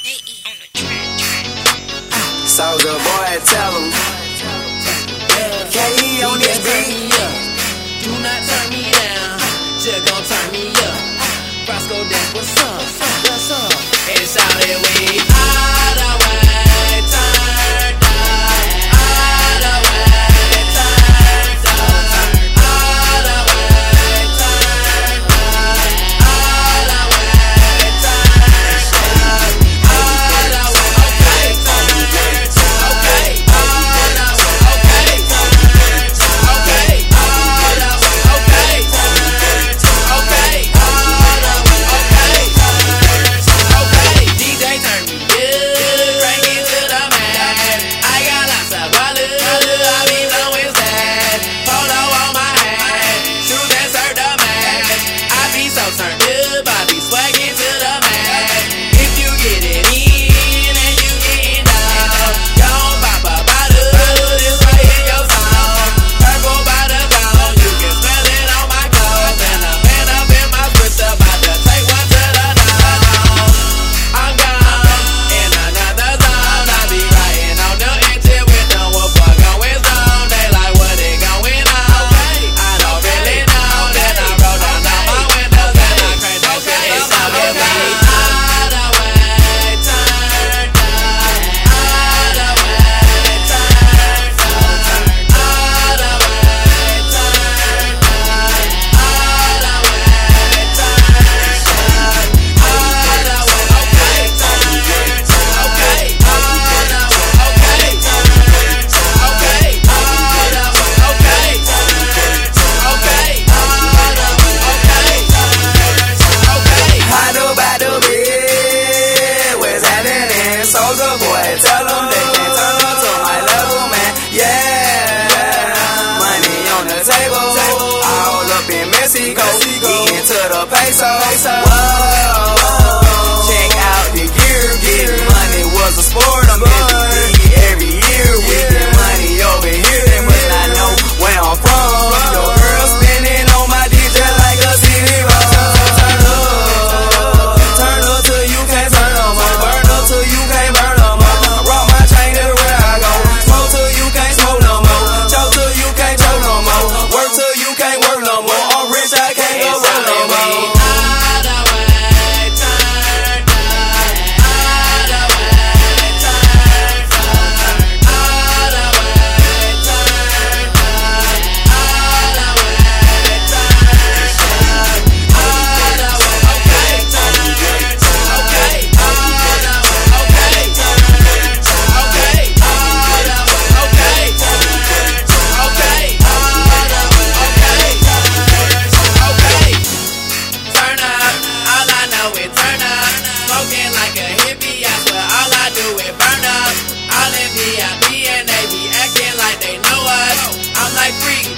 Soulja Boy, tell him. KE on this beat. Do not turn me down, just gon' turn me up. Roscoe, that's what's up, what's up? And shout it, we all the way turned up, all the way turned up, all the way turned up, all the way turned up, all the way turned up, okay, all the way turned up, okay, all the way okay, okay, all the way okay, DJ turn me good, bring it to the max. I got lots of ballers, I be blowing stacks. Polo on my hat, shoes that serve the match. I be so turned up, I be swagging to the max. If you get it in and you getting down, gon' pop a bottle, this right in your song. Purple by the pound, you can smell it on my clothes. And a man up in my switch about to take one to the nose. I'm gone in another zone. I be riding on the engine with no one fuck going zone. They like what it going on. I don't really know. Then I roll down all my windows and I crank that shit up. All the way turned up, all the way turned up, all the way turned up, all the way turned up, all the way okay turned up, okay, all the way okay turned up, okay, all the way okay turned up, okay, all the way okay turned up, okay. How do I do it? What's happening? Soulja Boy, tell them they can turn up to my level, man. Yeah, money on the table, all up in Mexico, eating to the peso. Whoa, check out the gear, getting money was a sport. I'm every year, we get money over here. They must not know where I'm from. Your girl spinning on my DJ like a CD roll. Turn up till you can't turn no more. Burn up till you can't burn no more. Rock my chain everywhere I go. Smoke till you can't smoke no more. Choke till you can't choke no more. Work till you can't work no more. I'm rich, I can't go work no more. All the way turned up, all the way turned up, all the way turned up, all the way turned up, all the way okay turned up, okay, all the way okay turned up, okay, all the way okay turned up, okay, all the way okay turned up, okay. Turn up, all I know is turn up. Smoking like a hippie, I swear all I do is burn up. All in VIP and they be acting like they know us. I'm like freak,